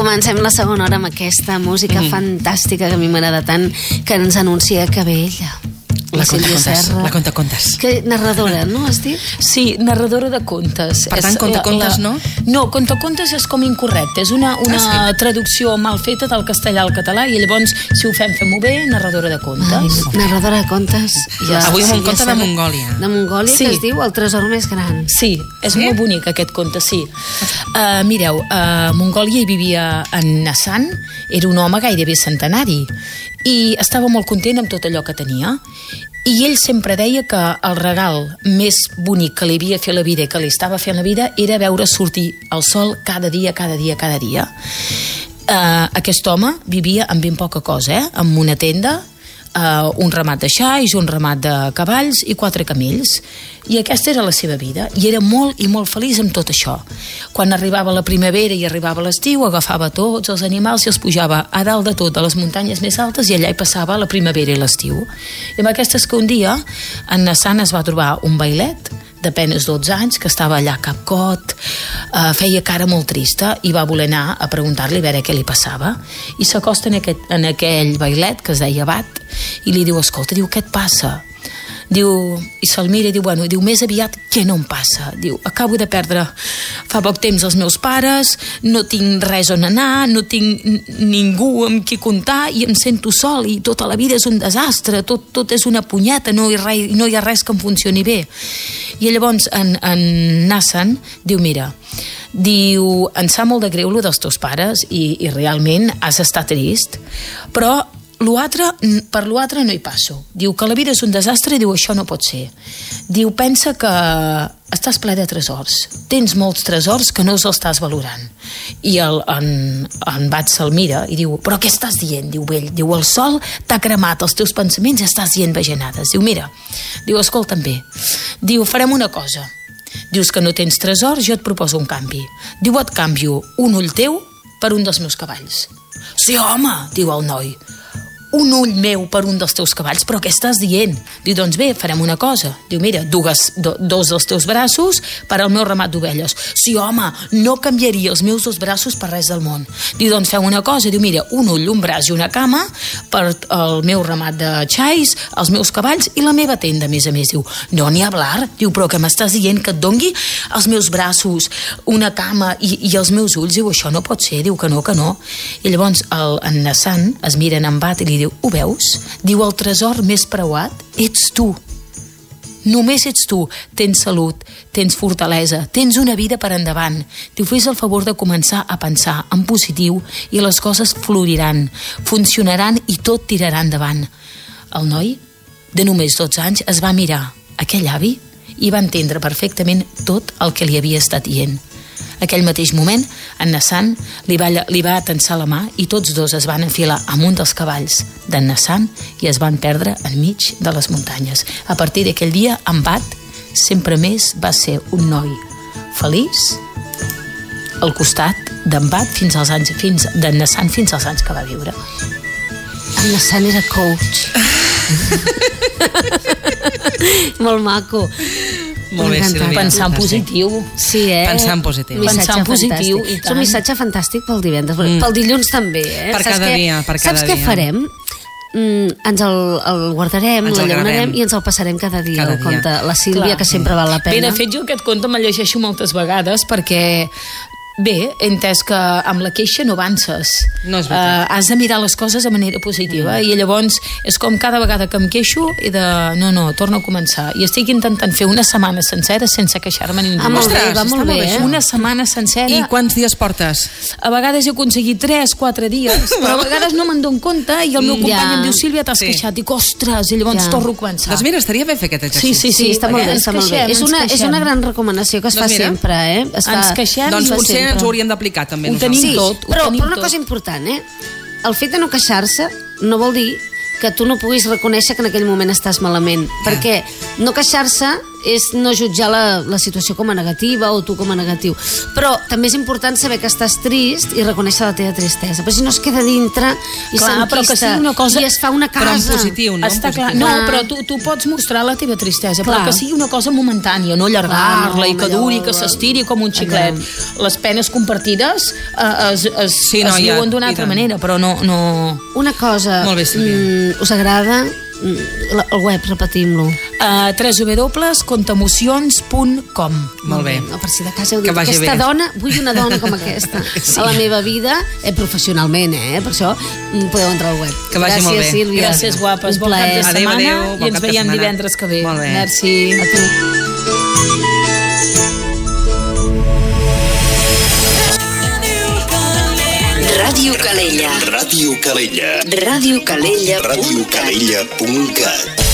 Comencem la segona hora amb aquesta música fantàstica que a mi m'agrada tant, que ens anuncia que ve ella. La contacontes. Que narradora, no has dit? Sí, narradora de contes. Per tant, contacontes no? No, contacontes és com incorrecte. És una traducció mal feta del castellà al català i llavors, si ho fem-ho bé, narradora de contes. Narradora de contes. Avui amb un conte de Mongòlia. De Mongòlia, que es diu El tresor més gran. Sí, és molt bonic aquest conte, sí. Mireu, a Mongòlia hi vivia en Nassan, era un home gairebé centenari i estava molt content amb tot allò que tenia. I ell sempre deia que el regal més bonic que li havia fet la vida i que li estava fent la vida era veure sortir el sol cada dia. Aquest home vivia amb ben poca cosa, amb una tenda, un ramat de xais, un ramat de cavalls i 4 camells. I aquesta era la seva vida. I era molt i molt feliç amb tot això. Quan arribava la primavera i arribava l'estiu, agafava tots els animals i els pujava a dalt de tot, a les muntanyes més altes, i allà hi passava la primavera i l'estiu. I amb aquestes que un dia en Nassan es va trobar un bailet de penes 12 anys, que estava allà capcot, feia cara molt trista i va voler anar a preguntar-li a veure què li passava. I s'acosta en aquell bailet, que es deia Bat, i li diu, escolta, diu, què et passa? Diu, i se'l mira i diu, bueno, diu, més aviat què no em passa? Diu, acabo de perdre fa poc temps els meus pares, no tinc res on anar, no tinc ningú amb qui comptar i em sento sol i tota la vida és un desastre, tot és una punyeta, no hi ha res que em funcioni bé. I llavors en Nassan diu, mira, diu, em sap molt de greu lo dels teus pares i realment has estat trist, però per l'altre no hi passo. Diu que la vida és un desastre i diu això no pot ser. Diu, pensa que estàs ple de tresors. Tens molts tresors que no els estàs valorant. I en Bat se'l mira i diu, però què estàs dient? Diu, vell, diu, el sol t'ha cremat els teus pensaments i estàs dient bajanades. Diu, mira, diu, escolta'm bé. Diu, farem una cosa. Dius que no tens tresors, jo et proposo un canvi. Diu, et canvio un ull teu per un dels meus cavalls. Sí, home, diu el noi. Un ull meu per un dels teus cavalls, però què estàs dient? Diu, doncs bé, farem una cosa. Diu, mira, dos dels teus braços per al meu ramat d'ovelles. Sí, home, no canviaria els meus 2 braços per res del món. Diu, doncs fem una cosa. Diu, mira, un ull, un braç i una cama per al meu ramat de xais, els meus cavalls i la meva tenda, a més. Diu, no n'hi ha hablar. Diu, però què m'estàs dient? Que et dongui els meus braços, una cama i els meus ulls? Diu, això no pot ser. Diu que no. I llavors en Nassan es mira en Bat i li diu, ho veus? Diu, el tresor més preuat ets tu. Només ets tu. Tens salut, tens fortalesa, tens una vida per endavant. Diu, fes el favor de començar a pensar en positiu i les coses floriran, funcionaran i tot tirarà endavant. El noi, de només 12 anys, es va mirar aquell avi i va entendre perfectament tot el que li havia estat dient. Aquell mateix moment, en Nassan li va atensar la mà i tots dos es van enfilar amb un dels cavalls d'en Nassan i es van perdre enmig de les muntanyes. A partir d'aquell dia, en Bat sempre més va ser un noi feliç al costat d'en Bat d'en Nassan fins als anys que va viure. En Nassan era coach. Molt maco. Molt bé, Sílvia. Pensar en positiu. Sí, Pensar en positiu. Pensar en positiu. És un missatge fantàstic pel divendres, pel dilluns també. Per cada dia. Saps què farem? Ens el guardarem, l'enllaunarem i ens el passarem cada dia. El conte, la Sílvia, que sempre val la pena. Bé, de fet, jo aquest conte me'l llegeixo moltes vegades perquè bé, he entès que amb la queixa no avances. No és veritat. Has de mirar les coses de manera positiva i llavors és com cada vegada que em queixo he de... No, torno a començar. I estic intentant fer una setmana sencera sense queixar-me ningú. Va molt bé. Una setmana sencera. I quants dies portes? A vegades he aconseguit 3-4 dies, però a vegades no me'n dono compte i el meu company em diu, Sílvia, t'has queixat. Dic, ostres, i llavors torno a començar. Doncs mira, estaria bé fer aquest exercici. Sí, està molt bé. És una gran recomanació que es fa sempre, Ens queixem. Doncs potser ens ho hauríem d'aplicar també nosaltres. Sí, però una cosa important, el fet de no queixar-se no vol dir que tu no puguis reconèixer que en aquell moment estàs malament, perquè no queixar-se és no jutjar la situació com a negativa o tu com a negatiu, però també és important saber que estàs trist i reconèixer la teva tristesa, però si no es queda dintre i s'enquista i es fa una casa. Però en positiu, no? Està clar. No, però tu pots mostrar la teva tristesa, però que sigui una cosa momentània, no allargar-la i que duri, que s'estiri com un xiclet. Les penes compartides es viuen d'una altra manera, però no... Una cosa, us agrada? El web, repetim-lo. www.contaemocions.com. Molt bé. Per si de casa heu dit, aquesta dona, vull una dona com aquesta a la meva vida, professionalment, per això podeu entrar al web. Que vagi molt bé. Gràcies, Sílvia. Gràcies, guapes. Bon cap de setmana i ens veiem divendres que ve. Molt bé. Merci. A tu. Ràdio Calella. Ràdio Calella. Ràdio Calella. radiocalella.cat